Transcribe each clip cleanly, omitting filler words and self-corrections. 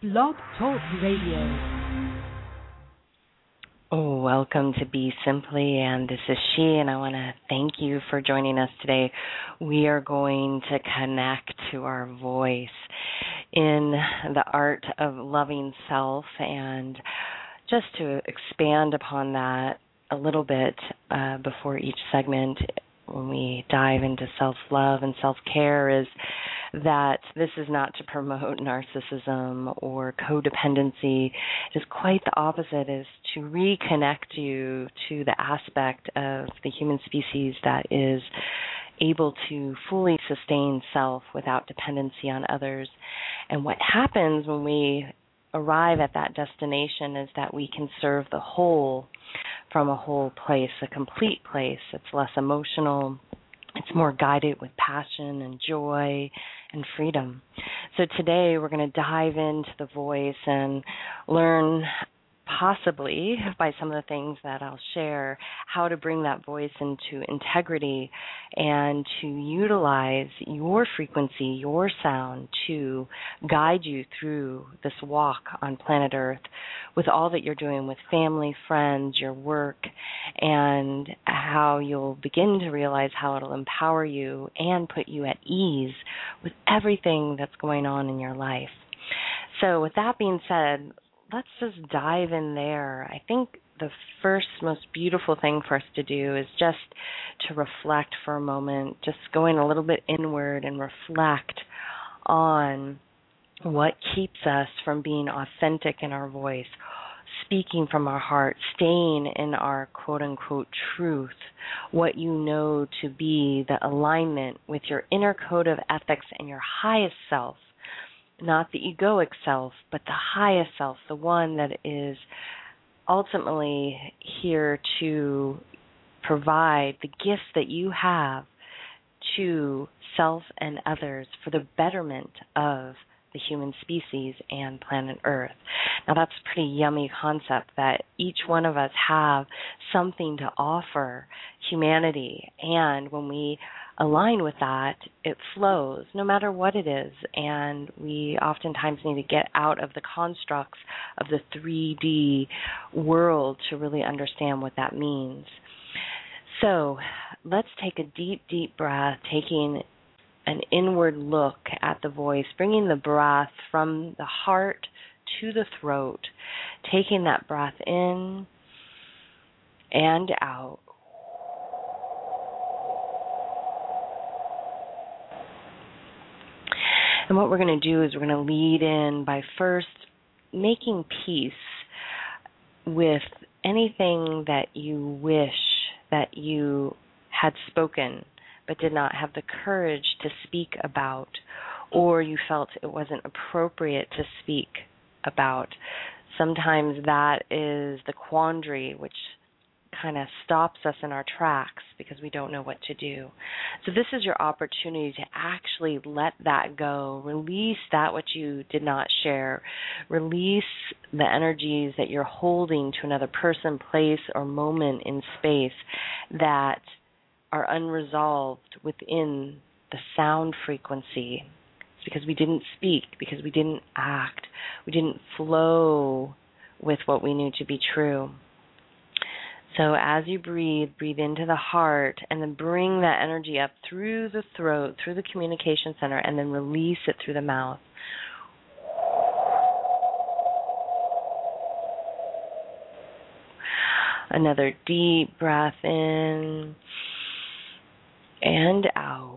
Blog Talk Radio. Oh, welcome to Be Simply, and this is She, and I want to thank you for joining us today. We are going to connect to our voice in the art of loving self, and just to expand upon that a little bit before each segment, when we dive into self-love and self-care, is that this is not to promote narcissism or codependency. It is quite the opposite. It is to reconnect you to the aspect of the human species that is able to fully sustain self without dependency on others. And what happens when we arrive at that destination is that we can serve the whole from a whole place, a complete place. It's less emotional. It's more guided with passion and joy and freedom. So today we're going to dive into the voice and learn, possibly by some of the things that I'll share, how to bring that voice into integrity and to utilize your frequency, your sound, to guide you through this walk on planet Earth with all that you're doing with family, friends, your work, and how you'll begin to realize how it'll empower you and put you at ease with everything that's going on in your life. So with that being said, let's just dive in there. I think the first most beautiful thing for us to do is just to reflect for a moment, just going a little bit inward and reflect on what keeps us from being authentic in our voice, speaking from our heart, staying in our quote-unquote truth, what you know to be the alignment with your inner code of ethics and your highest self. Not the egoic self, but the highest self, the one that is ultimately here to provide the gifts that you have to self and others for the betterment of the human species and planet Earth. Now that's a pretty yummy concept that each one of us have something to offer humanity, and when we align with that, it flows no matter what it is, and we oftentimes need to get out of the constructs of the 3D world to really understand what that means. So let's take a deep, deep breath, taking an inward look at the voice, bringing the breath from the heart to the throat, taking that breath in and out. And what we're going to do is we're going to lead in by first making peace with anything that you wish that you had spoken but did not have the courage to speak about, or you felt it wasn't appropriate to speak about. Sometimes that is the quandary which kind of stops us in our tracks because we don't know what to do. So this is your opportunity to actually let that go, release that which you did not share, release the energies that you're holding to another person, place, or moment in space that are unresolved within the sound frequency. It's because we didn't speak, because we didn't act, we didn't flow with what we knew to be true. So as you breathe, breathe into the heart and then bring that energy up through the throat, through the communication center, and then release it through the mouth. Another deep breath in and out.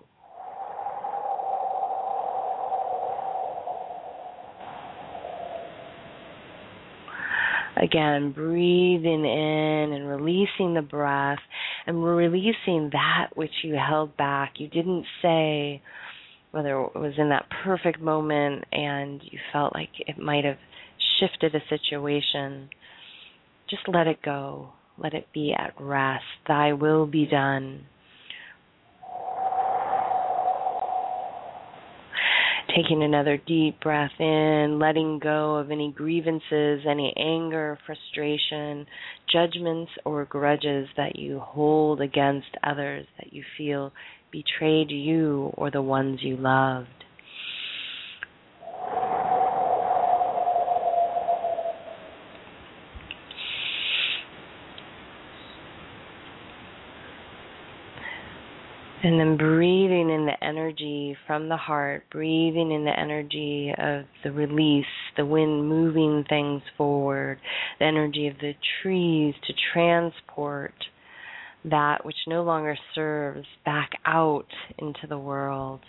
Again, breathing in and releasing the breath, and releasing that which you held back. You didn't say, whether it was in that perfect moment and you felt like it might have shifted a situation. Just let it go. Let it be at rest. Thy will be done. Taking another deep breath in, letting go of any grievances, any anger, frustration, judgments, or grudges that you hold against others that you feel betrayed you or the ones you loved. And then breathing in the energy from the heart, breathing in the energy of the release, the wind moving things forward, the energy of the trees to transport that which no longer serves back out into the world.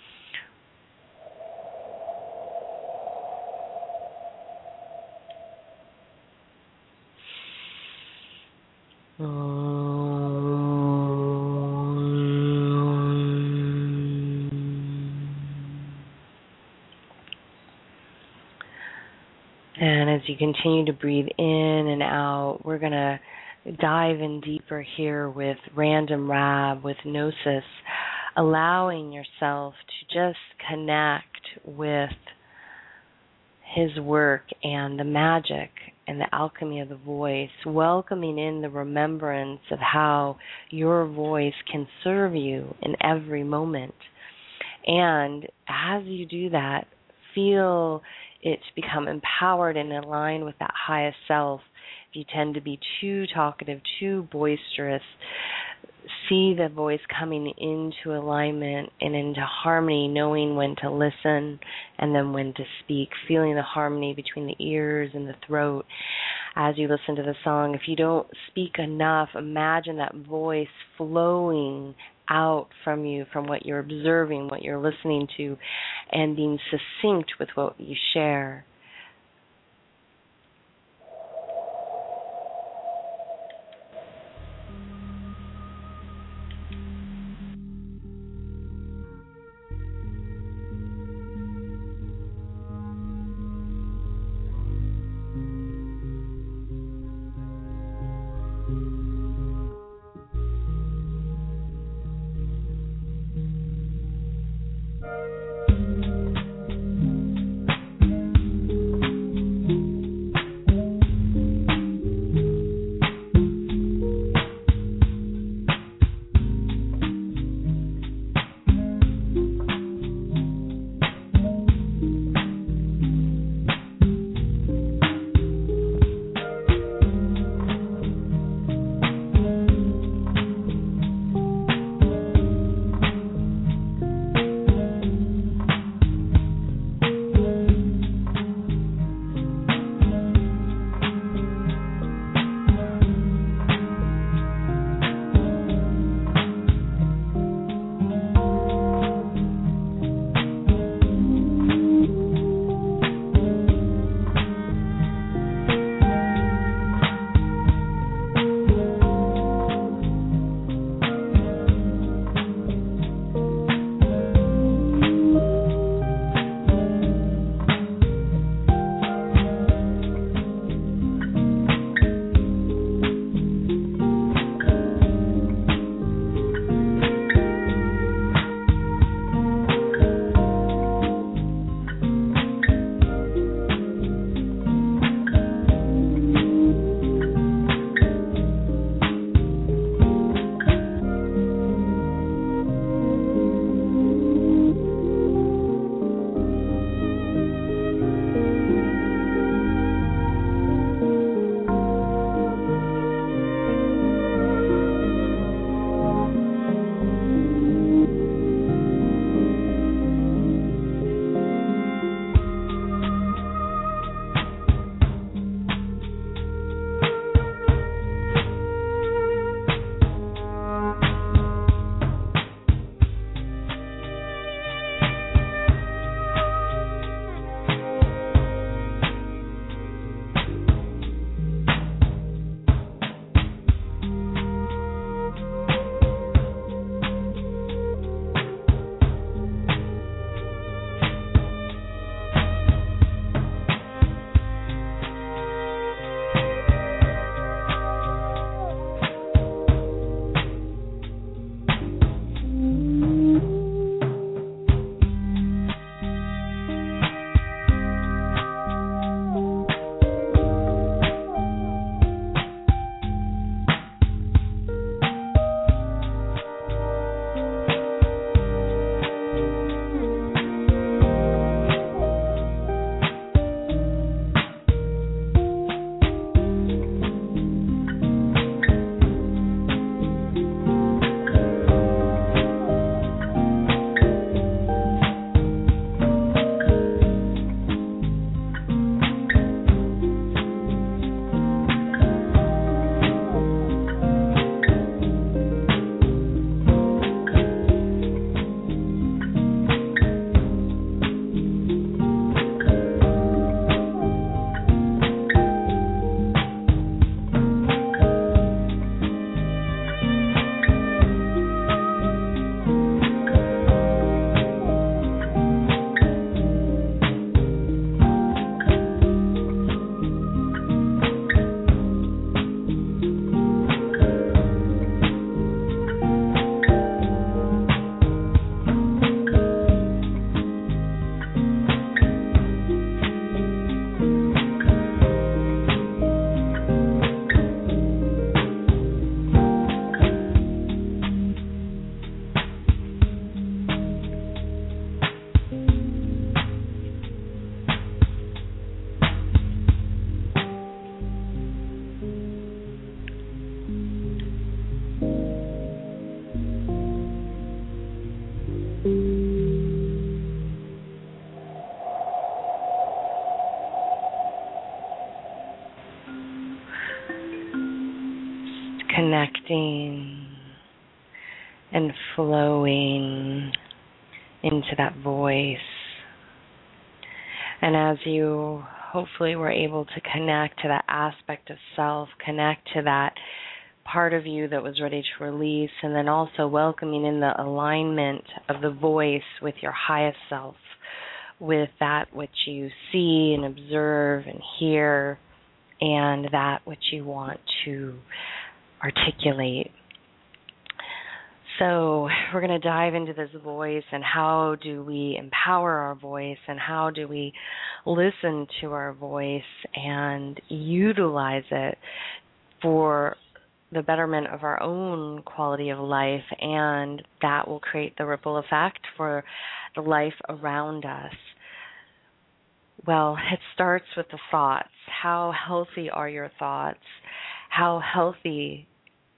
And as you continue to breathe in and out, we're going to dive in deeper here with Random Rab, with Gnosis, allowing yourself to just connect with his work and the magic and the alchemy of the voice, welcoming in the remembrance of how your voice can serve you in every moment. And as you do that, feel it become empowered and aligned with that highest self. If you tend to be too talkative, too boisterous, see the voice coming into alignment and into harmony, knowing when to listen and then when to speak, feeling the harmony between the ears and the throat as you listen to the song. If you don't speak enough, imagine that voice flowing out from you, from what you're observing, what you're listening to, and being succinct with what you share. connecting and flowing into that voice. And as you hopefully were able to connect to that aspect of self, connect to that part of you that was ready to release, and then also welcoming in the alignment of the voice with your highest self, with that which you see and observe and hear, and that which you want to articulate. So we're going to dive into this voice, and how do we empower our voice, and how do we listen to our voice and utilize it for the betterment of our own quality of life, and that will create the ripple effect for the life around us. Well, it starts with the thoughts. How healthy are your thoughts? How healthy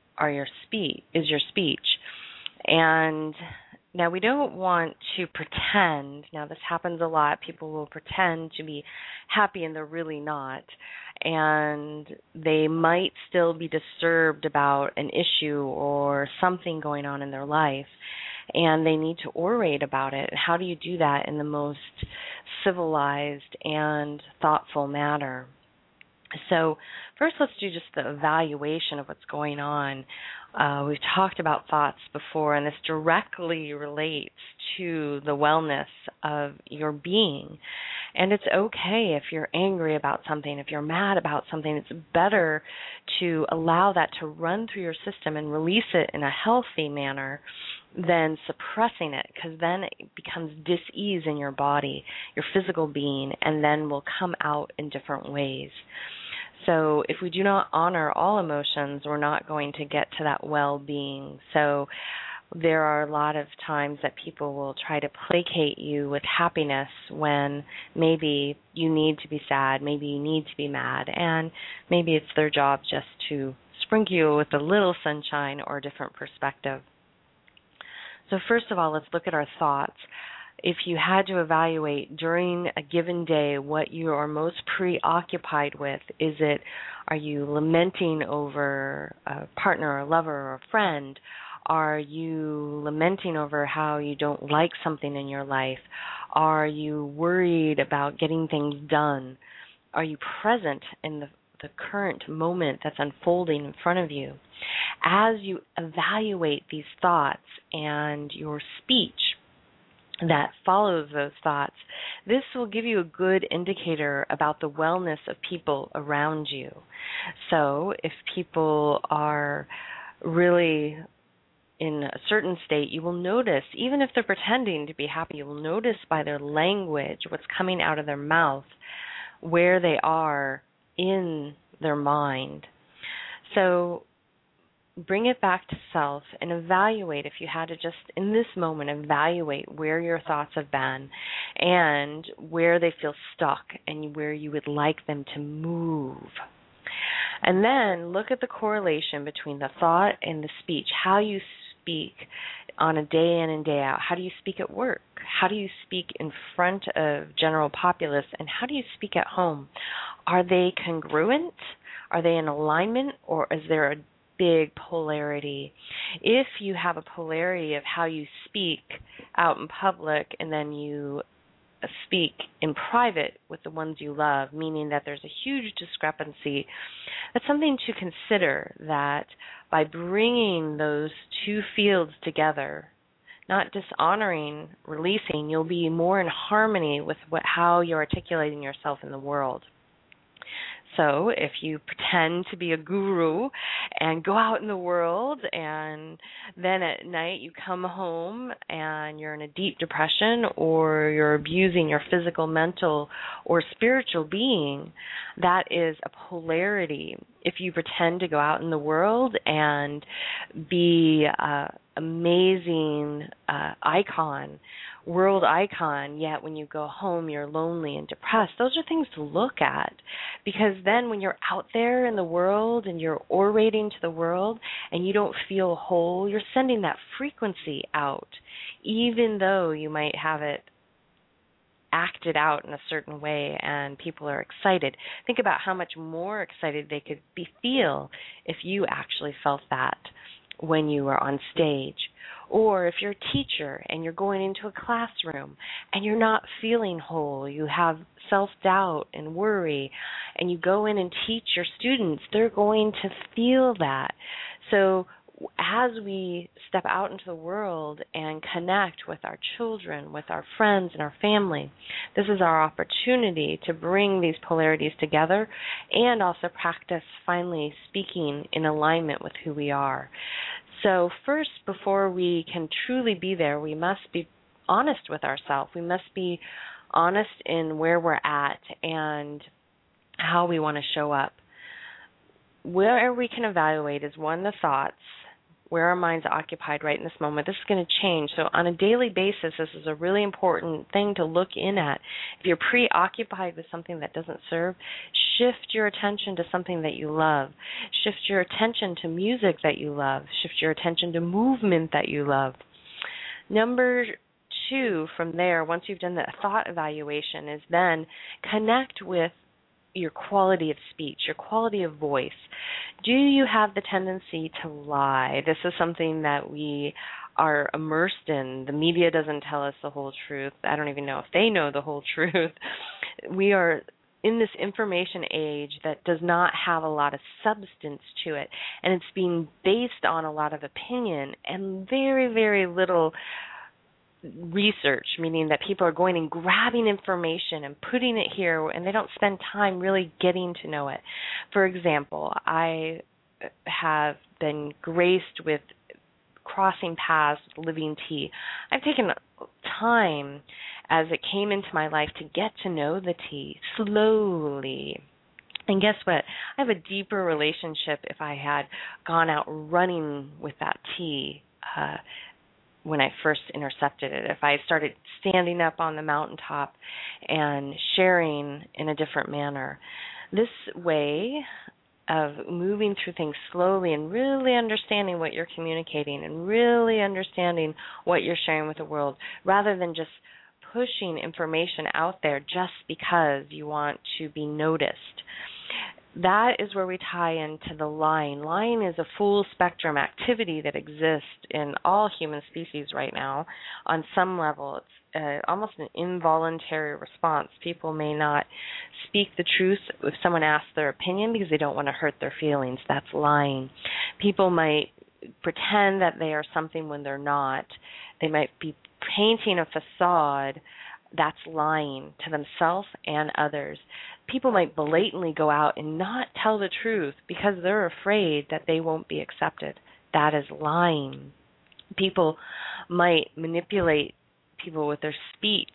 is your speech? And now we don't want to pretend. Now this happens a lot. People will pretend to be happy and they're really not. And they might still be disturbed about an issue or something going on in their life. And they need to orate about it. How do you do that in the most civilized and thoughtful manner? So first, let's do just the evaluation of what's going on. We've talked about thoughts before, and this directly relates to the wellness of your being. And it's okay if you're angry about something, if you're mad about something. It's better to allow that to run through your system and release it in a healthy manner than suppressing it, because then it becomes dis-ease in your body, your physical being, and then will come out in different ways. So if we do not honor all emotions, we're not going to get to that well-being. So there are a lot of times that people will try to placate you with happiness when maybe you need to be sad, maybe you need to be mad, and maybe it's their job just to sprinkle you with a little sunshine or a different perspective. So first of all, let's look at our thoughts. If you had to evaluate during a given day what you are most preoccupied with, are you lamenting over a partner or a lover or a friend? Are you lamenting over how you don't like something in your life? Are you worried about getting things done? Are you present in the current moment that's unfolding in front of you? As you evaluate these thoughts and your speech that follows those thoughts, this will give you a good indicator about the wellness of people around you. So if people are really in a certain state, you will notice, even if they're pretending to be happy, you will notice by their language, what's coming out of their mouth, where they are in their mind. So bring it back to self and evaluate, if you had to just in this moment evaluate where your thoughts have been and where they feel stuck and where you would like them to move. And then look at the correlation between the thought and the speech, how you speak on a day in and day out. How do you speak at work? How do you speak in front of general populace? And how do you speak at home? Are they congruent? Are they in alignment? Or is there a big polarity? If you have a polarity of how you speak out in public and then you speak in private with the ones you love, meaning that there's a huge discrepancy, that's something to consider, that by bringing those two fields together, not dishonoring, releasing, you'll be more in harmony with how you're articulating yourself in the world. So if you pretend to be a guru and go out in the world and then at night you come home and you're in a deep depression or you're abusing your physical, mental, or spiritual being, that is a polarity. If you pretend to go out in the world and be an amazing world icon, yet when you go home you're lonely and depressed, those are things to look at, because then when you're out there in the world and you're orating to the world and you don't feel whole, you're sending that frequency out, even though you might have it acted out in a certain way and people are excited. Think about how much more excited they could feel if you actually felt that when you were on stage. Or if you're a teacher and you're going into a classroom and you're not feeling whole, you have self-doubt and worry, and you go in and teach your students, they're going to feel that. So as we step out into the world and connect with our children, with our friends and our family, this is our opportunity to bring these polarities together and also practice finally speaking in alignment with who we are. So first, before we can truly be there, we must be honest with ourselves. We must be honest in where we're at and how we want to show up. Where we can evaluate is, one, the thoughts, where our mind's occupied right in this moment. This is going to change. So on a daily basis, this is a really important thing to look in at. If you're preoccupied with something that doesn't serve, shift your attention to something that you love. Shift your attention to music that you love. Shift your attention to movement that you love. Number 2, from there, once you've done the thought evaluation, is then connect with your quality of speech, your quality of voice. Do you have the tendency to lie? This is something that we are immersed in. The media doesn't tell us the whole truth. I don't even know if they know the whole truth. We are in this information age that does not have a lot of substance to it, and it's being based on a lot of opinion and very, very little research, meaning that people are going and grabbing information and putting it here, and they don't spend time really getting to know it. For example, I have been graced with crossing paths with Living Tea. I've taken time as it came into my life to get to know the tea slowly. And guess what? I have a deeper relationship if I had gone out running with that tea when I first intercepted it. If I started standing up on the mountaintop and sharing in a different manner. This way of moving through things slowly and really understanding what you're communicating and really understanding what you're sharing with the world, rather than just pushing information out there just because you want to be noticed. That is where we tie into the lying. Lying is a full spectrum activity that exists in all human species right now. On some level, it's almost an involuntary response. People may not speak the truth if someone asks their opinion because they don't want to hurt their feelings. That's lying. People might pretend that they are something when they're not. They might be painting a facade. That's lying to themselves and others. People might blatantly go out and not tell the truth because they're afraid that they won't be accepted. That is lying. People might manipulate people with their speech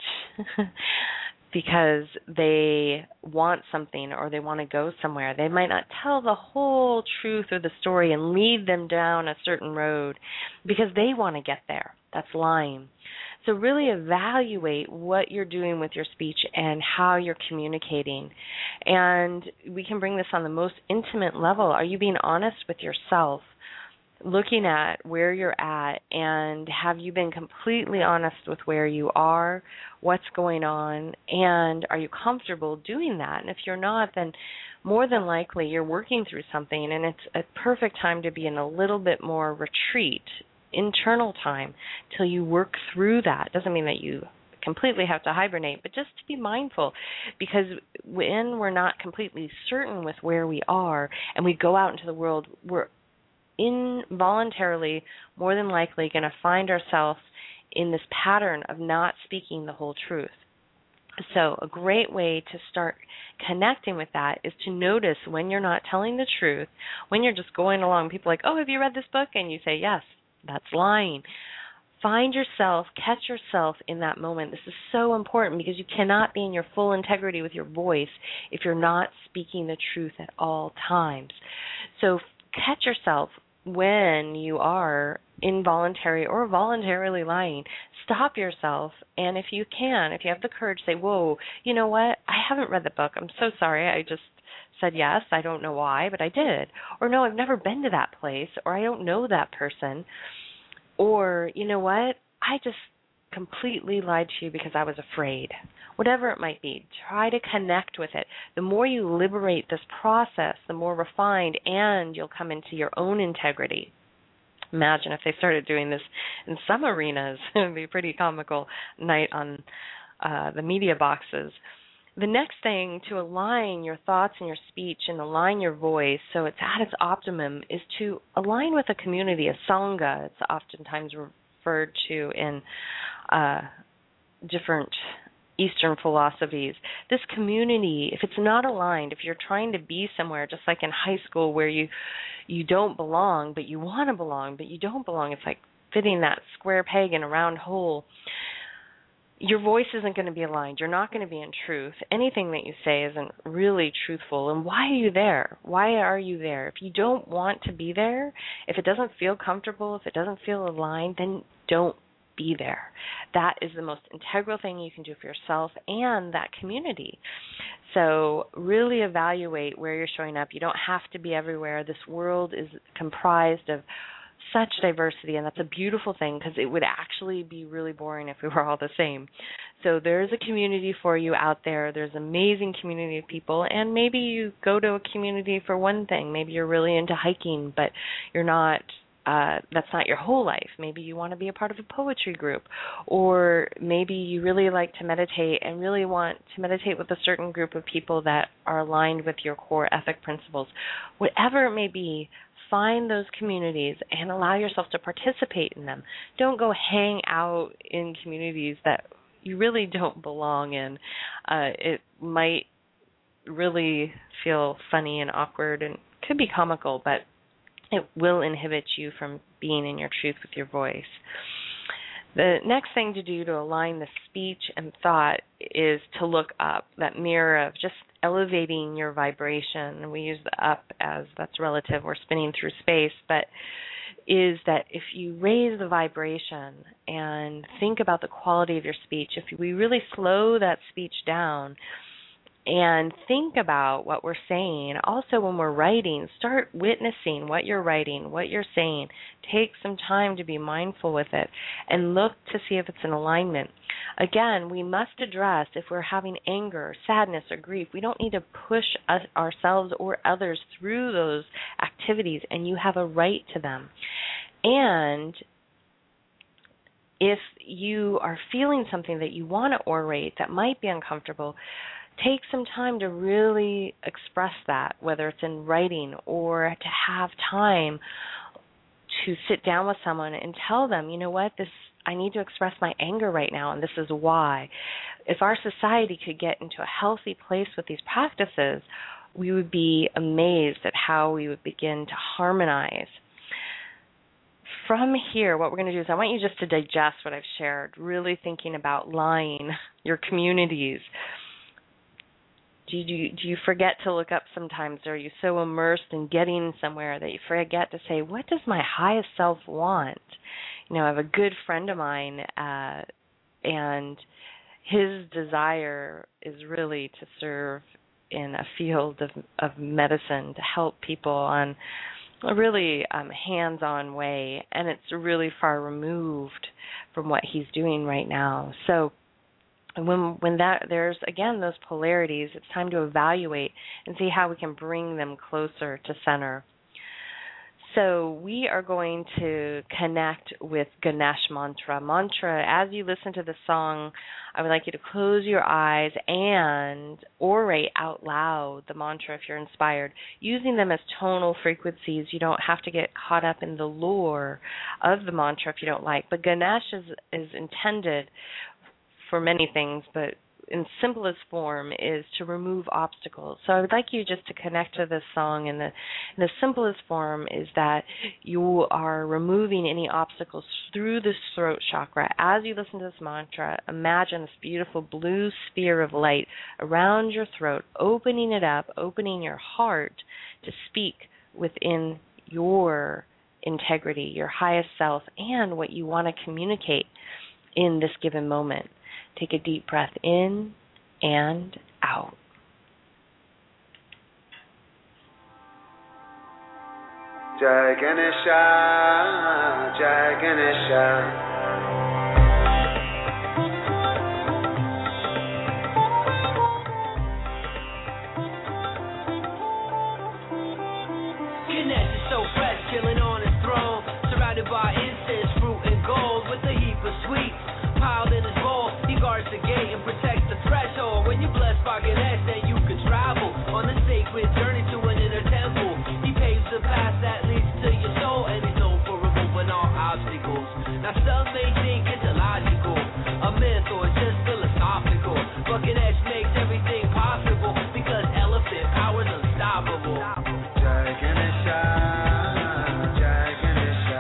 because they want something or they want to go somewhere. They might not tell the whole truth or the story and lead them down a certain road because they want to get there. That's lying. So really evaluate what you're doing with your speech and how you're communicating. And we can bring this on the most intimate level. Are you being honest with yourself, looking at where you're at, and have you been completely honest with where you are, what's going on, and are you comfortable doing that? And if you're not, then more than likely you're working through something, and it's a perfect time to be in a little bit more retreat, internal time, till you work through that. Doesn't mean that you completely have to hibernate, but just to be mindful, because when we're not completely certain with where we are and we go out into the world, we're involuntarily more than likely going to find ourselves in this pattern of not speaking the whole truth. So a great way to start connecting with that is to notice when you're not telling the truth, when you're just going along. People are like, oh, have you read this book? And you say, yes. That's lying. Find yourself, catch yourself in that moment. This is so important because you cannot be in your full integrity with your voice if you're not speaking the truth at all times. So catch yourself when you are involuntary or voluntarily lying. Stop yourself, and if you can, if you have the courage, say, whoa, you know what? I haven't read the book. I'm so sorry. I just said yes. I don't know why, but I did. Or no, I've never been to that place, or I don't know that person. Or, you know what? I just completely lied to you because I was afraid. Whatever it might be, try to connect with it. The more you liberate this process, the more refined, and you'll come into your own integrity. Imagine if they started doing this in some arenas. It would be a pretty comical night on the media boxes. The next thing to align your thoughts and your speech and align your voice so it's at its optimum is to align with a community, a sangha. It's oftentimes referred to in different Eastern philosophies. This community, if it's not aligned, if you're trying to be somewhere, just like in high school where you don't belong, but you want to belong, but you don't belong, it's like fitting that square peg in a round hole. Your voice isn't going to be aligned. You're not going to be in truth. Anything that you say isn't really truthful. And why are you there? Why are you there? If you don't want to be there, if it doesn't feel comfortable, if it doesn't feel aligned, then don't be there. That is the most integral thing you can do for yourself and that community. So really evaluate where you're showing up. You don't have to be everywhere. This world is comprised of such diversity, and that's a beautiful thing because it would actually be really boring if we were all the same. So there's a community for you out there. There's an amazing community of people, and maybe you go to a community for one thing. Maybe you're really into hiking, but you're not. That's not your whole life. Maybe you want to be a part of a poetry group, or maybe you really like to meditate and really want to meditate with a certain group of people that are aligned with your core ethic principles. Whatever it may be, find those communities and allow yourself to participate in them. Don't go hang out in communities that you really don't belong in. It might really feel funny and awkward and could be comical, but it will inhibit you from being in your truth with your voice. The next thing to do to align the speech and thought is to look up, that mirror of just elevating your vibration. And we use the up as that's relative. We're spinning through space, but is that if you raise the vibration and think about the quality of your speech, if we really slow that speech down and think about what we're saying. Also, when we're writing, start witnessing what you're writing, what you're saying. Take some time to be mindful with it and look to see if it's in alignment. Again, we must address if we're having anger, sadness, or grief. We don't need to push ourselves or others through those activities, and you have a right to them. And if you are feeling something that you want to orate that might be uncomfortable, take some time to really express that, whether it's in writing or to have time to sit down with someone and tell them, you know what, I need to express my anger right now, and this is why. If our society could get into a healthy place with these practices, we would be amazed at how we would begin to harmonize. From here, what we're going to do is I want you just to digest what I've shared, really thinking about lying, your communities. Do you forget to look up sometimes? Or are you so immersed in getting somewhere that you forget to say, what does my highest self want? You know, I have a good friend of mine, and his desire is really to serve in a field of medicine, to help people on a really hands-on way, and it's really far removed from what he's doing right now. So when there's, again, those polarities, it's time to evaluate and see how we can bring them closer to center. So we are going to connect with Ganesh Mantra. As you listen to the song, I would like you to close your eyes and orate out loud the mantra if you're inspired, using them as tonal frequencies. You don't have to get caught up in the lore of the mantra if you don't like. But Ganesh is intended for many things, but in simplest form is to remove obstacles. So I would like you just to connect to this song, and the simplest form is that you are removing any obstacles through the throat chakra. As you listen to this mantra, imagine this beautiful blue sphere of light around your throat, opening it up, opening your heart to speak within your integrity, your highest self, and what you want to communicate in this given moment. Take a deep breath in and out. Jai Ganesha, Jai Ganesha. so fresh, chilling on his throne, surrounded by incense, fruit, and gold, with a heap of sweets piled in his bowl. He guards the gate and protects the threshold. When you're blessed by Ganesh, then you can travel on a sacred journey to an inner temple. He paves the path that leads to your soul, and he's known for removing all obstacles. Now some may think it's illogical, a myth, or just philosophical, but Ganesh makes everything possible because elephant power's unstoppable. Jai Ganesha, Jai Ganesha,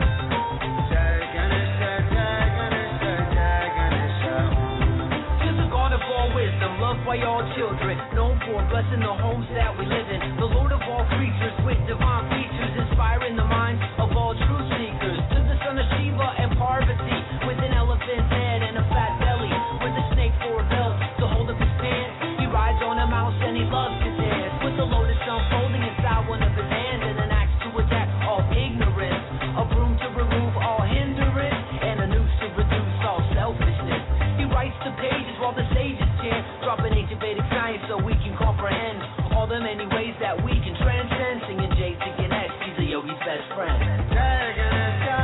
Jai Ganesha, Jai Ganesha, Jai Ganesha. Just a God of all wisdom, loved by all children, known for blessing the homes that we live in. The Lord of all creatures with divine features, inspiring the minds of all true seekers. To the son of Shiva and Parvati, with an elephant's head and a fat belly, with a snake for a belt to hold up his pants. He rides on a mouse and he loves to dance, with the lotus unfolding inside one of his hands, and an axe to attack all ignorance, a broom to remove all hindrance, and a noose to reduce all selfishness. He writes the pages while the sages chant, dropping ancient Vedic science so we can comprehend all the many ways that we can transcend. Singing Jay to Ganesh, he's a yogi's best friend. Jai Ganesha,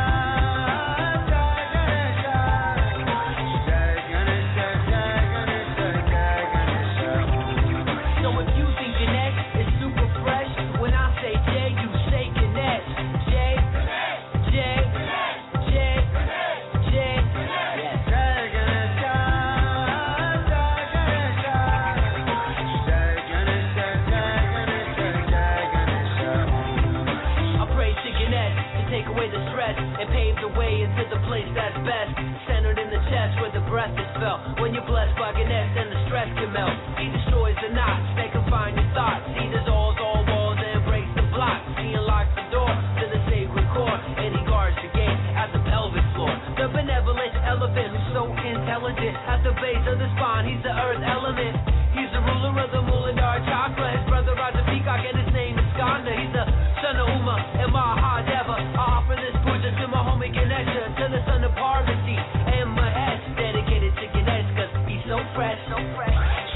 Jai Ganesha, Jai Ganesha, Jai Ganesha, Jai Ganesha. So if you think Ganesh is super fresh, when I say Jay, you say Ganesh. Jay, Jay, Jay, Jay. Yes. Jai Ganesha, Jai Ganesha, Jai Ganesha, Jai Ganesha, Jai Ganesha. I pray to Ganesh to take away the stress and pave the way into the place that's best, centered in the chest where the breath is felt. When you're blessed by Ganesh, then the stress can melt. He destroys the knots that confine your thoughts. He dissolves all walls and breaks the blocks. He unlocks the door to the sacred core, and he guards the gate at the pelvic floor. The benevolent elephant who's so intelligent, at the base of the spine, he's the earth element. He's the ruler of the Muladhara chakra. His brother Raja Peacock, and his name is Skanda. He's the son of Uma and Mahadeva. I offer this puja to my homie Ganesha, to the son of Parvati and Mahesh, dedicated to Ganesh, cause he's so fresh, so fresh.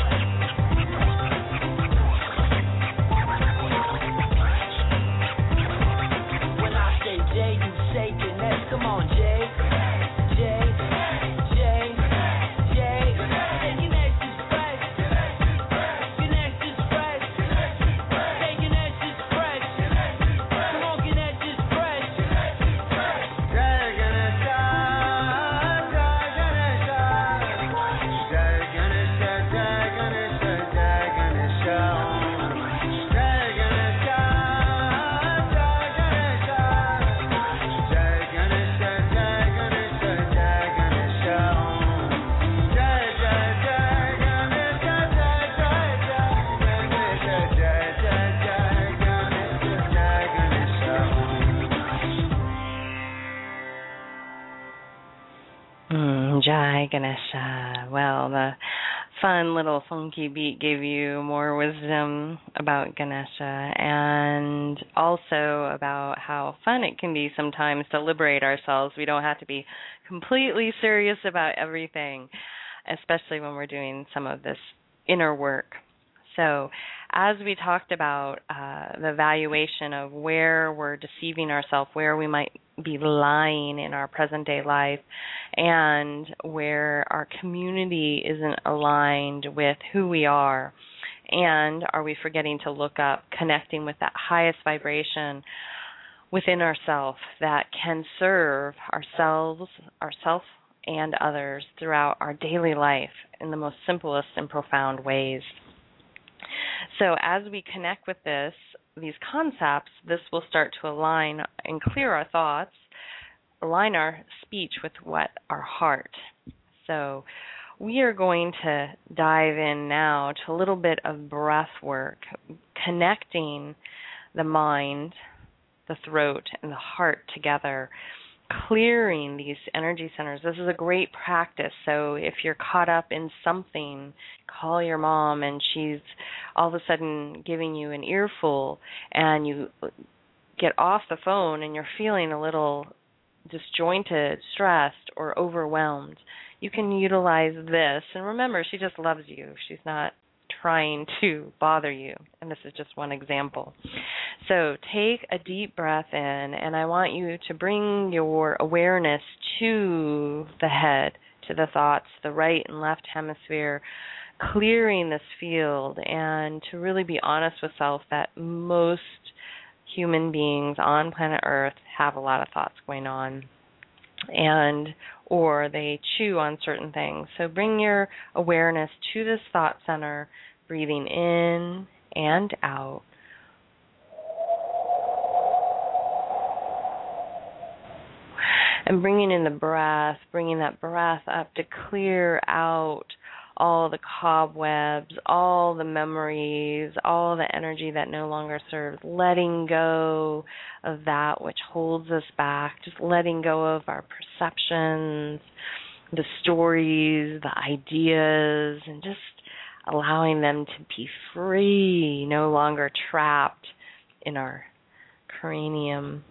When I say Jay, you say Ganesh. Come on, Jay, Jay, Jay, Jay. Say Ganesh is fresh. Ganesh is fresh. Say Ganesh is fresh. Come on, Ganesh is fresh. Jai Ganesha, Jai Ganesha, Jai Ganesha, Jai Ganesha, Jai Ganesha. Jai Ganesha, Jai Ganesha, Jai Ganesha, Jai Ganesha, Jai Ganesha. Jai Jai Jai Ganesha, Jai Jai Jai Ganesha, Jai Jai Jai Ganesha, Jai Ganesha. Jai Ganesha. Well, the fun little funky beat gave you more wisdom about Ganesha, and also about how fun it can be sometimes to liberate ourselves. We don't have to be completely serious about everything, especially when we're doing some of this inner work. So as we talked about the evaluation of where we're deceiving ourselves, where we might be lying in our present day life, and where our community isn't aligned with who we are, and are we forgetting to look up, connecting with that highest vibration within ourselves that can serve ourselves and others throughout our daily life in the most simplest and profound ways. So as we connect with these concepts, this will start to align and clear our thoughts, align our speech with what our heart. So we are going to dive in now to a little bit of breath work, connecting the mind, the throat, and the heart together, clearing these energy centers. This is a great practice. So if you're caught up in something, call your mom and she's all of a sudden giving you an earful, and you get off the phone and you're feeling a little disjointed, stressed, or overwhelmed. You can utilize this. And remember, she just loves you. She's not trying to bother you. And this is just one example. So take a deep breath in, and I want you to bring your awareness to the head, to the thoughts, the right and left hemisphere, clearing this field, and to really be honest with self that most human beings on planet Earth have a lot of thoughts going on, and or they chew on certain things. So bring your awareness to this thought center, breathing in and out. And bringing in the breath, bringing that breath up to clear out all the cobwebs, all the memories, all the energy that no longer serves, letting go of that which holds us back, just letting go of our perceptions, the stories, the ideas, and just allowing them to be free, no longer trapped in our cranium.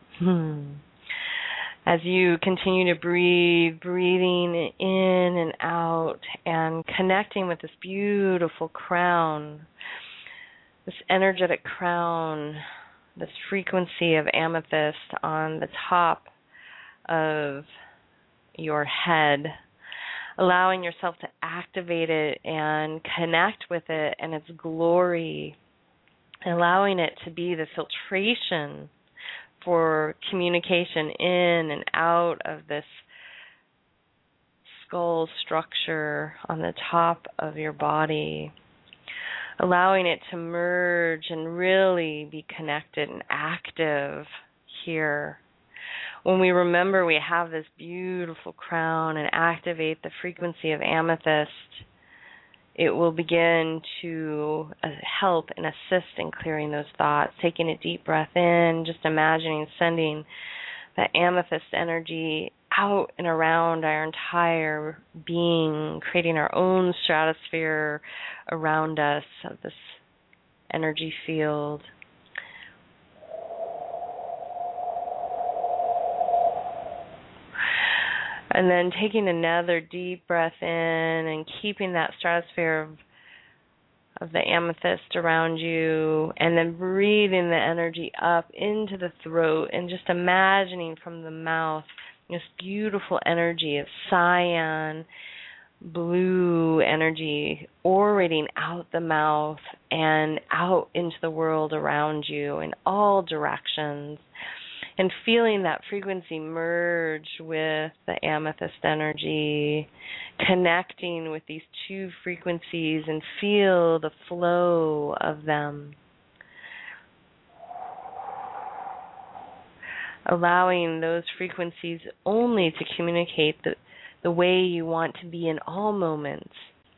As you continue to breathe, breathing in and out and connecting with this beautiful crown, this energetic crown, this frequency of amethyst on the top of your head, allowing yourself to activate it and connect with it and its glory, allowing it to be the filtration for communication in and out of this skull structure on the top of your body, allowing it to merge and really be connected and active here. When we remember we have this beautiful crown and activate the frequency of amethyst, it will begin to help and assist in clearing those thoughts. Taking a deep breath in, just imagining sending that amethyst energy out and around our entire being, creating our own stratosphere around us of this energy field. And then taking another deep breath in and keeping that stratosphere of the amethyst around you, and then breathing the energy up into the throat and just imagining from the mouth this beautiful energy of cyan, blue energy orating out the mouth and out into the world around you in all directions. And feeling that frequency merge with the amethyst energy, connecting with these two frequencies and feel the flow of them. Allowing those frequencies only to communicate the way you want to be in all moments.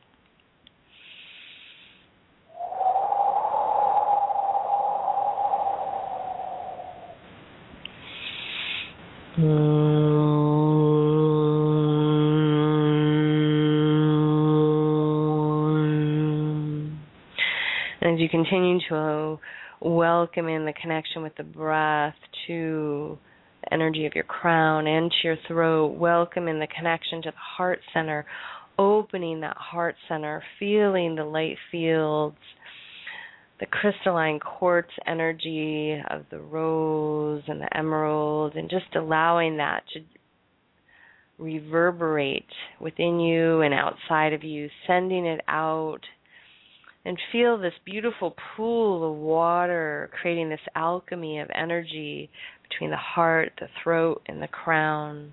And as you continue to welcome in the connection with the breath to the energy of your crown and to your throat, welcome in the connection to the heart center, opening that heart center, feeling the light fields, the crystalline quartz energy of the rose and the emerald, and just allowing that to reverberate within you and outside of you, sending it out. And feel this beautiful pool of water creating this alchemy of energy between the heart, the throat, and the crown.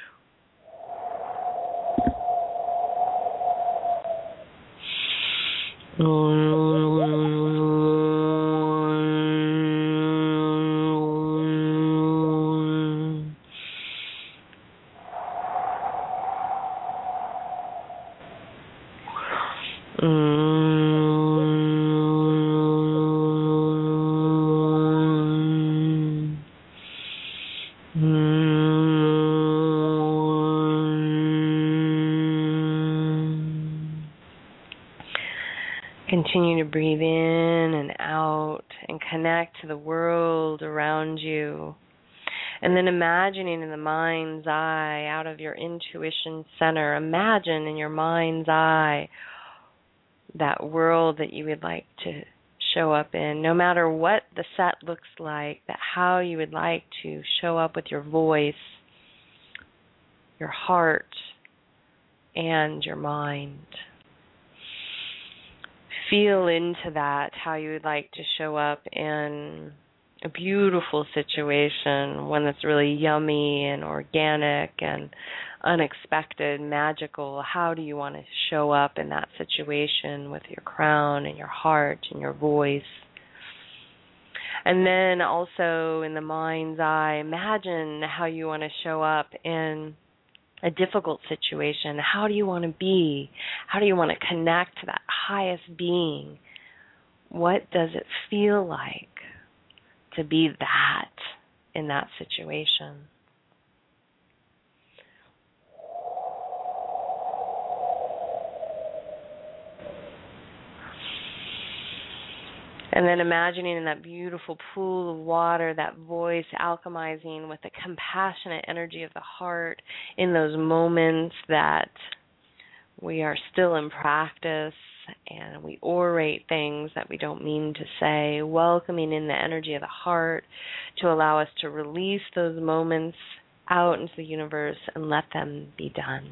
Continue to breathe in and out and connect to the world around you. And then imagining in the mind's eye, out of your intuition center, imagine in your mind's eye that world that you would like to show up in, no matter what the set looks like, that how you would like to show up with your voice, your heart, and your mind. Feel into that, how you would like to show up in a beautiful situation, one that's really yummy and organic and unexpected, magical. How do you want to show up in that situation with your crown and your heart and your voice? And then also in the mind's eye, imagine how you want to show up in a difficult situation. How do you want to be? How do you want to connect to that highest being? What does it feel like to be that in that situation? And then imagining in that beautiful pool of water, that voice alchemizing with the compassionate energy of the heart in those moments that we are still in practice and we orate things that we don't mean to say, welcoming in the energy of the heart to allow us to release those moments out into the universe and let them be done.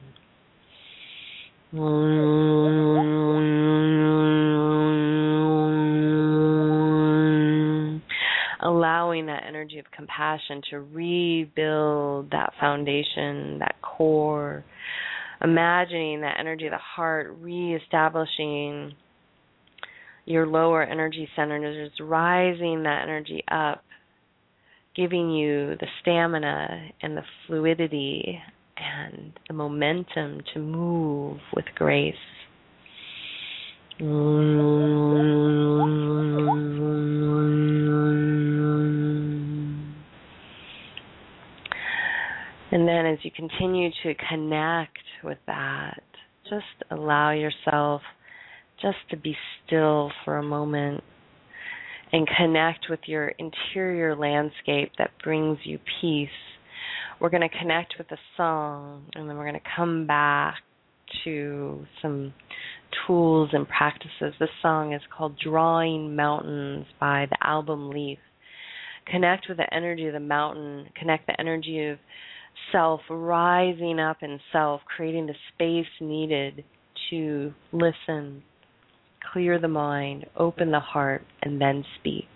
Allowing that energy of compassion to rebuild that foundation, that core. Imagining that energy of the heart reestablishing your lower energy centers, rising that energy up, giving you the stamina and the fluidity and the momentum to move with grace. And then as you continue to connect with that, just allow yourself just to be still for a moment and connect with your interior landscape that brings you peace. We're going to connect with a song, and then we're going to come back to some tools and practices. This song is called Drawing Mountains by the album Leaf. Connect with the energy of the mountain, connect the energy of self, rising up in self, creating the space needed to listen, clear the mind, open the heart, and then speak.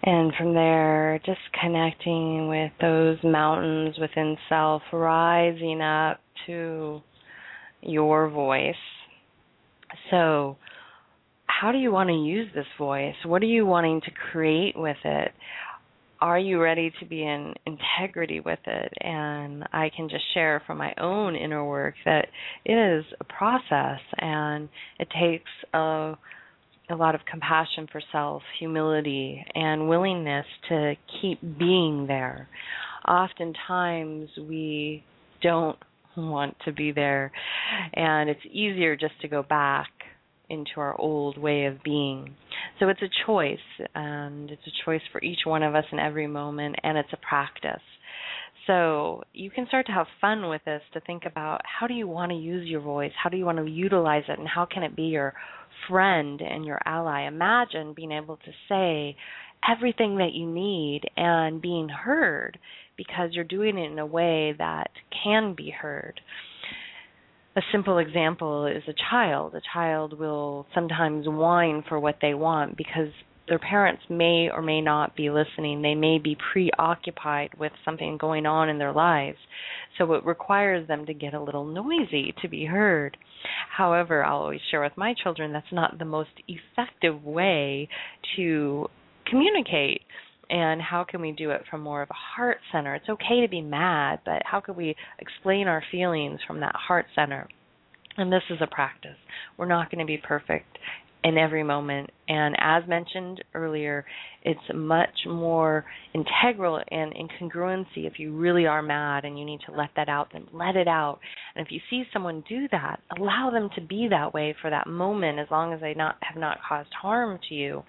And from there, just connecting with those mountains within self, rising up to your voice. So, how do you want to use this voice? What are you wanting to create with it? Are you ready to be in integrity with it? And I can just share from my own inner work that it is a process, and it takes a lot of compassion for self, humility, and willingness to keep being there. Oftentimes we don't want to be there, and it's easier just to go back into our old way of being. So it's a choice, and it's a choice for each one of us in every moment, and it's a practice. So you can start to have fun with this, to think about, how do you want to use your voice? How do you want to utilize it? And how can it be your friend and your ally? Imagine being able to say everything that you need and being heard, because you're doing it in a way that can be heard. A simple example is a child. A child will sometimes whine for what they want because their parents may or may not be listening. They may be preoccupied with something going on in their lives. So it requires them to get a little noisy to be heard. However, I'll always share with my children that's not the most effective way to communicate. And how can we do it from more of a heart center? It's okay to be mad, but how can we explain our feelings from that heart center? And this is a practice. We're not going to be perfect in every moment. And as mentioned earlier, it's much more integral and in congruency if you really are mad and you need to let that out, then let it out. And if you see someone do that, allow them to be that way for that moment, as long as they have not caused harm to you.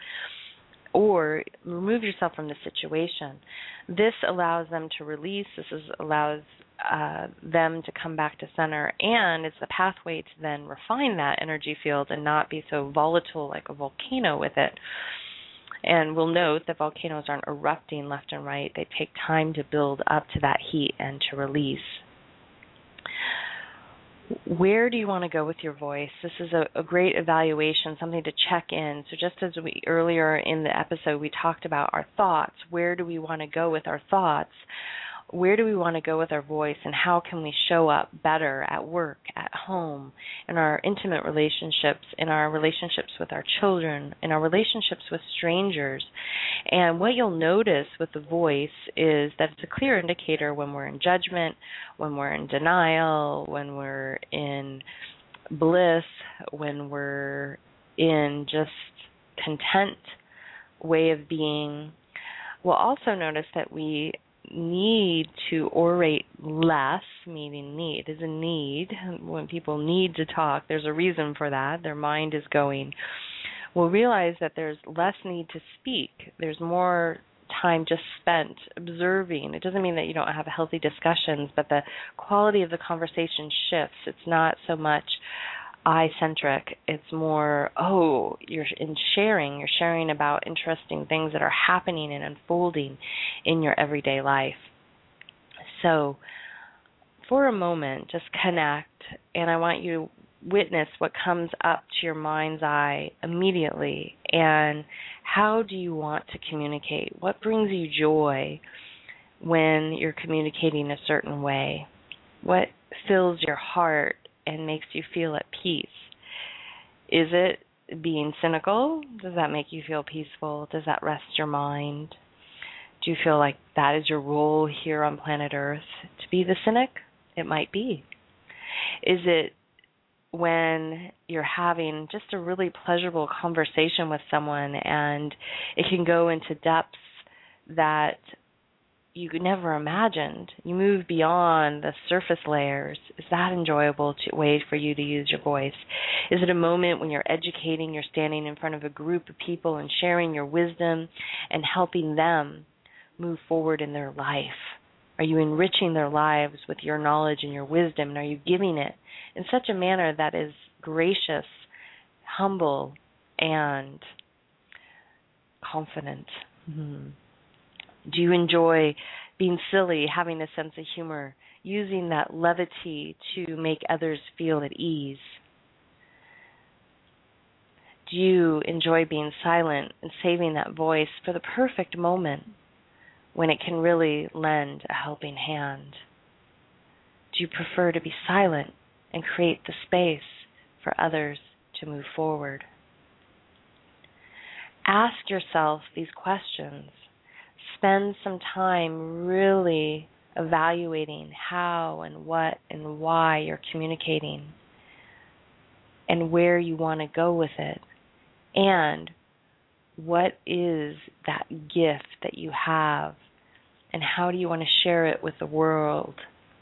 Or remove yourself from the situation. This allows them to release. Allows them to come back to center, and it's a pathway to then refine that energy field and not be so volatile like a volcano with it. And we'll note that volcanoes aren't erupting left and right. They take time to build up to that heat and to release. Where do you want to go with your voice? This is a great evaluation, something to check in. So just as we earlier in the episode we talked about our thoughts, where do we want to go with our thoughts? Where do we want to go with our voice, and how can we show up better at work, at home, in our intimate relationships, in our relationships with our children, in our relationships with strangers? And what you'll notice with the voice is that it's a clear indicator when we're in judgment, when we're in denial, when we're in bliss, when we're in just content way of being. We'll also notice that we need to orate less, meaning need is a need. When people need to talk, there's a reason for that. Their mind is going. We'll realize that there's less need to speak. There's more time just spent observing. It doesn't mean that you don't have healthy discussions, but the quality of the conversation shifts. It's not so much I-centric. It's more, you're sharing about interesting things that are happening and unfolding in your everyday life. So for a moment, just connect, and I want you to witness what comes up to your mind's eye immediately, and how do you want to communicate? What brings you joy when you're communicating a certain way? What fills your heart and makes you feel at peace? Is it being cynical? Does that make you feel peaceful? Does that rest your mind? Do you feel like that is your role here on planet Earth, to be the cynic? It might be. Is it when you're having just a really pleasurable conversation with someone and it can go into depths that you could never imagined? You move beyond the surface layers. Is that enjoyable way for you to use your voice? Is it a moment when you're educating, you're standing in front of a group of people and sharing your wisdom and helping them move forward in their life? Are you enriching their lives with your knowledge and your wisdom, and are you giving it in such a manner that is gracious, humble, and confident? Do you enjoy being silly, having a sense of humor, using that levity to make others feel at ease? Do you enjoy being silent and saving that voice for the perfect moment when it can really lend a helping hand? Do you prefer to be silent and create the space for others to move forward? Ask yourself these questions. Spend some time really evaluating how and what and why you're communicating and where you want to go with it. And what is that gift that you have, and how do you want to share it with the world?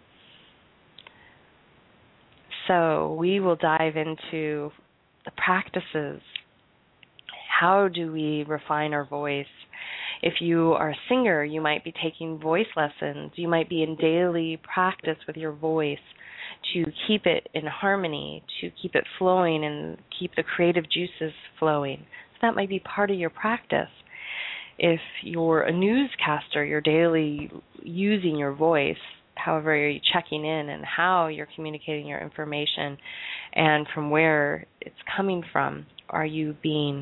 So we will dive into the practices. How do we refine our voice? If you are a singer, you might be taking voice lessons. You might be in daily practice with your voice to keep it in harmony, to keep it flowing and keep the creative juices flowing. So that might be part of your practice. If you're a newscaster, you're daily using your voice, however you're checking in and how you're communicating your information and from where it's coming from. Are you being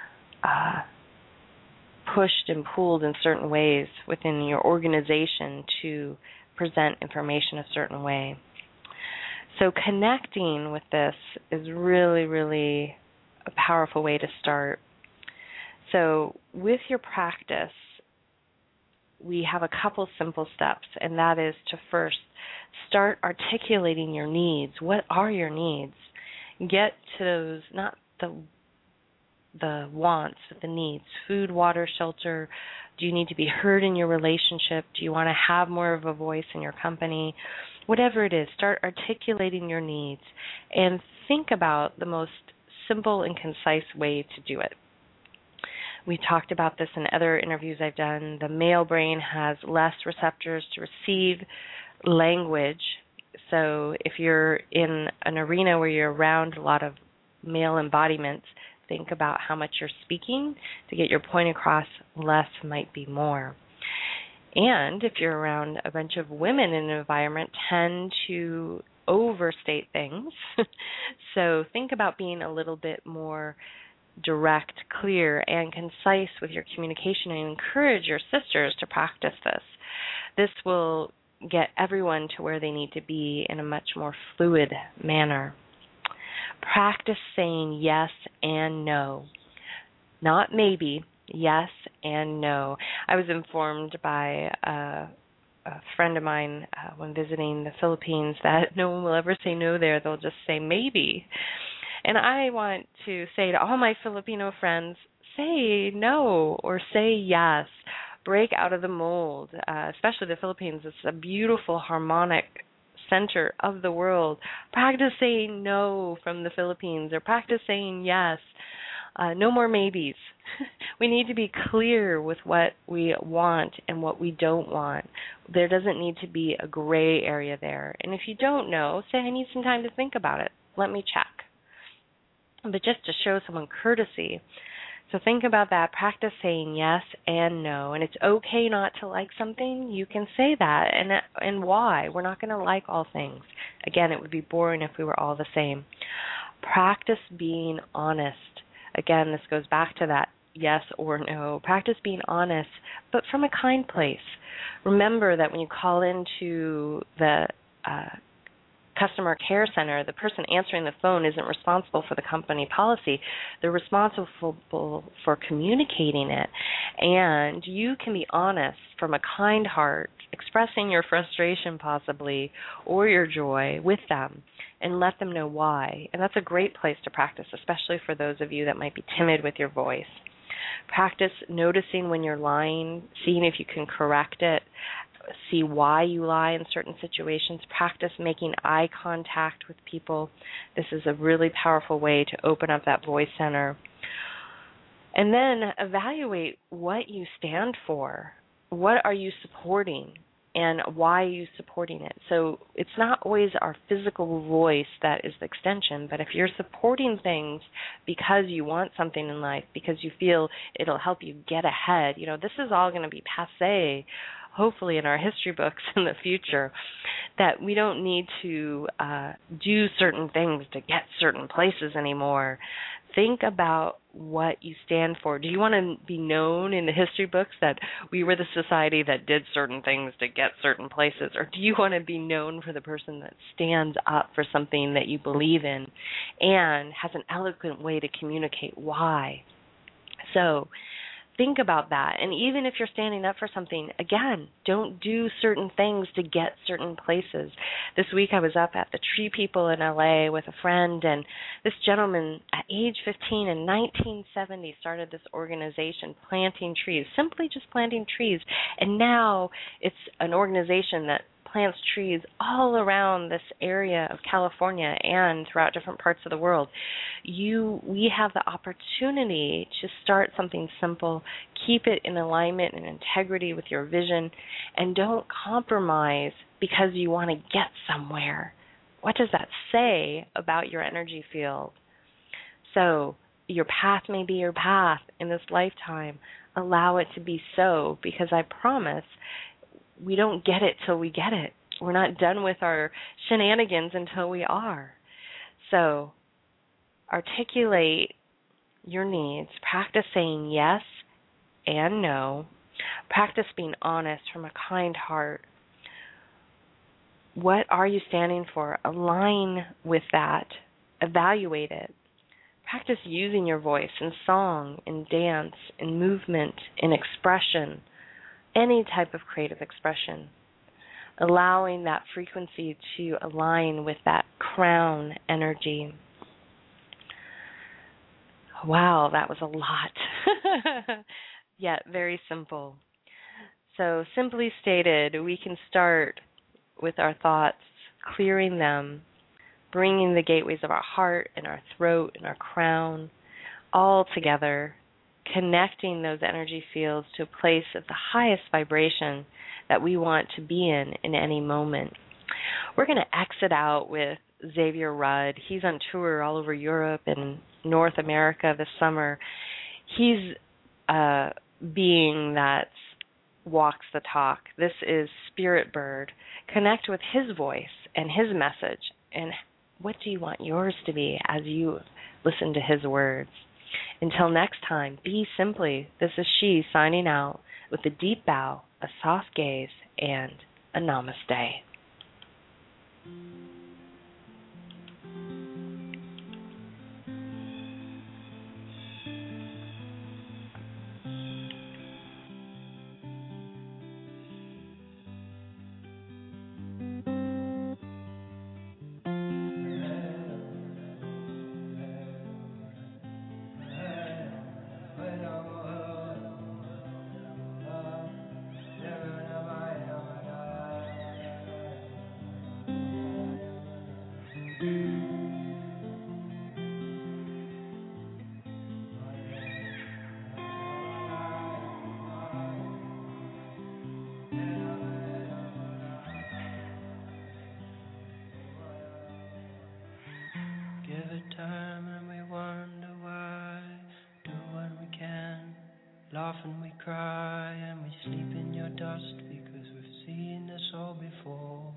pushed and pulled in certain ways within your organization to present information a certain way? So connecting with this is really, really a powerful way to start. So with your practice, we have a couple simple steps, and that is to first start articulating your needs. What are your needs? Get to those, not the wants, but the needs. Food, water, shelter. Do you need to be heard in your relationship? Do you want to have more of a voice in your company? Whatever it is, start articulating your needs and think about the most simple and concise way to do it. We talked about this in other interviews I've done. The male brain has less receptors to receive language. So if you're in an arena where you're around a lot of male embodiments, think about how much you're speaking to get your point across. Less might be more. And if you're around a bunch of women in an environment, tend to overstate things. So think about being a little bit more direct, clear, and concise with your communication, and encourage your sisters to practice this. This will get everyone to where they need to be in a much more fluid manner. Practice saying yes and no. Not maybe, yes and no. I was informed by a friend of mine when visiting the Philippines that no one will ever say no there. They'll just say maybe. And I want to say to all my Filipino friends, say no or say yes. Break out of the mold, especially the Philippines. It's a beautiful, harmonic center of the world. Practice saying no from the Philippines, or practice saying yes. No more maybes. We need to be clear with what we want and what we don't want. There doesn't need to be a gray area there. And if you don't know, say, I need some time to think about it. Let me check. But just to show someone courtesy. So think about that. Practice saying yes and no. And it's okay not to like something. You can say that. And why? We're not going to like all things. Again, it would be boring if we were all the same. Practice being honest. Again, this goes back to that yes or no. Practice being honest, but from a kind place. Remember that when you call into the customer care center, the person answering the phone isn't responsible for the company policy. They're responsible for communicating it. And you can be honest from a kind heart, expressing your frustration possibly or your joy with them, and let them know why. And that's a great place to practice, especially for those of you that might be timid with your voice. Practice noticing when you're lying, seeing if you can correct it, see why you lie in certain situations. Practice making eye contact with people. This is a really powerful way to open up that voice center. And then evaluate what you stand for. What are you supporting? And why are you supporting it? So it's not always our physical voice that is the extension, but if you're supporting things because you want something in life, because you feel it'll help you get ahead, this is all going to be passé, hopefully in our history books in the future, that we don't need to do certain things to get certain places anymore. think about what you stand for. Do you want to be known in the history books that we were the society that did certain things to get certain places? Or do you want to be known for the person that stands up for something that you believe in and has an eloquent way to communicate why? So think about that. And even if you're standing up for something, again, don't do certain things to get certain places. This week I was up at the Tree People in LA with a friend, and this gentleman at age 15 in 1970 started this organization planting trees, simply just planting trees. And now it's an organization that plants trees all around this area of California and throughout different parts of the world. We have the opportunity to start something simple, keep it in alignment and integrity with your vision, and don't compromise because you want to get somewhere. What does that say about your energy field? So your path may be your path in this lifetime. Allow it to be so, because I promise we don't get it till we get it. We're not done with our shenanigans until we are. So articulate your needs. Practice saying yes and no. Practice being honest from a kind heart. What are you standing for? Align with that. Evaluate it. Practice using your voice in song, in dance, in movement, in expression. Any type of creative expression, allowing that frequency to align with that crown energy. Wow, that was a lot, yet very simple. So simply stated, we can start with our thoughts, clearing them, bringing the gateways of our heart and our throat and our crown all together, connecting those energy fields to a place of the highest vibration that we want to be in any moment. We're going to exit out with Xavier Rudd. He's on tour all over Europe and North America this summer. He's a being that walks the talk. This is Spirit Bird. Connect with his voice and his message. And what do you want yours to be as you listen to his words? Until next time, be simply. This is She signing out with a deep bow, a soft gaze, and a namaste. Laugh and we cry and we sleep in your dust because we've seen this all before.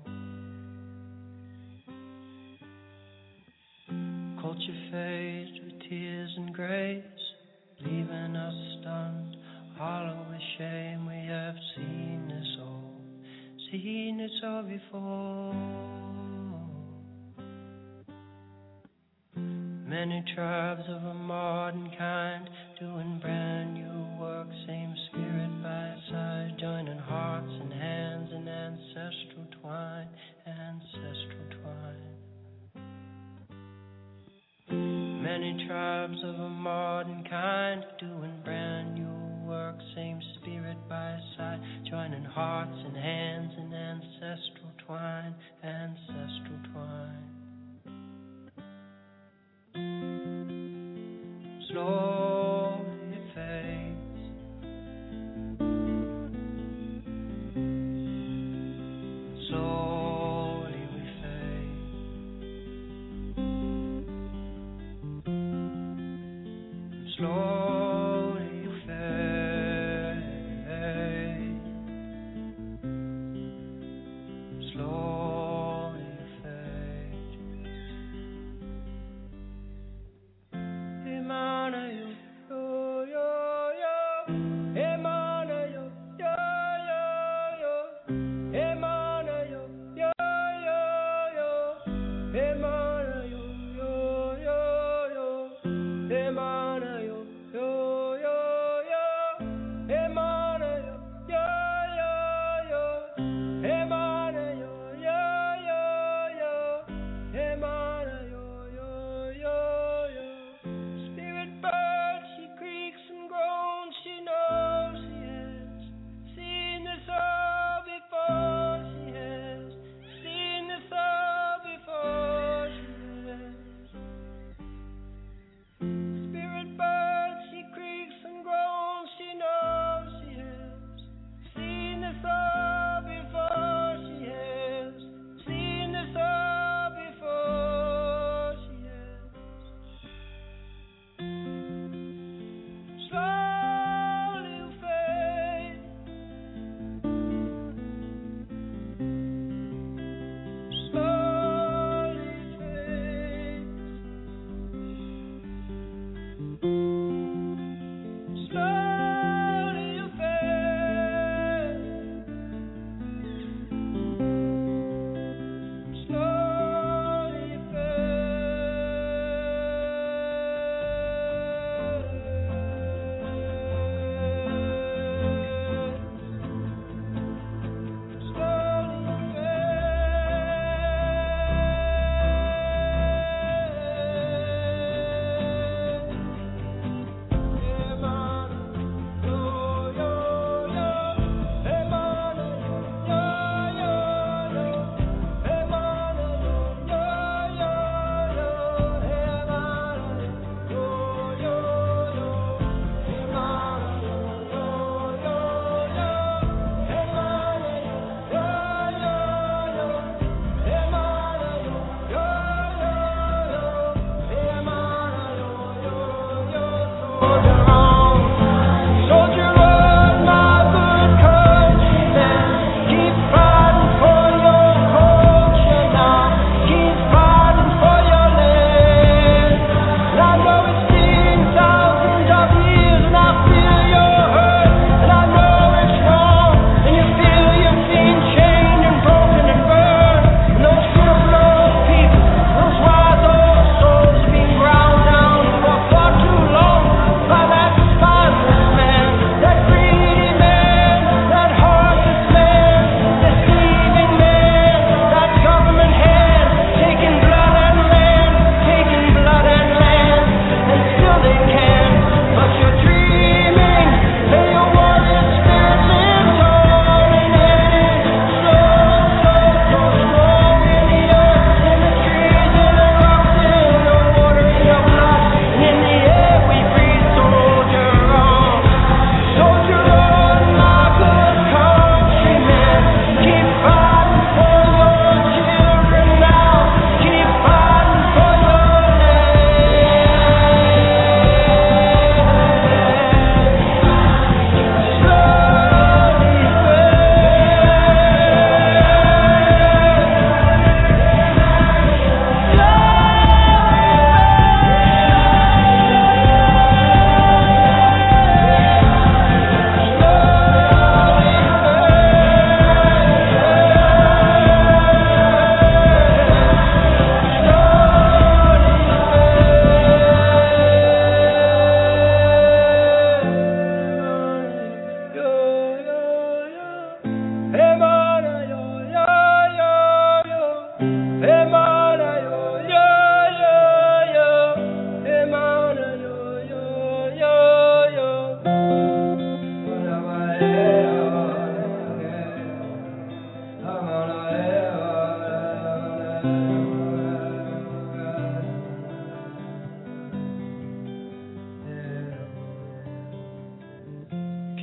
Culture fades with tears and grace, leaving us stunned, hollow with shame. We have seen this all before. Many tribes of a modern kind doing brand new work, same spirit by side, joining hearts and hands in ancestral twine, Many tribes of a modern kind doing brand new work, same spirit by side, joining hearts and hands in ancestral twine, Slowly it fades, slowly we fade, slowly you fade, slowly you fade.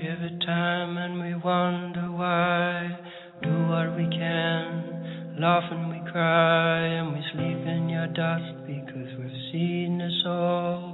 give it time and we wonder why. Do what we can, laugh and we cry, and we sleep in your dust because we've seen this all.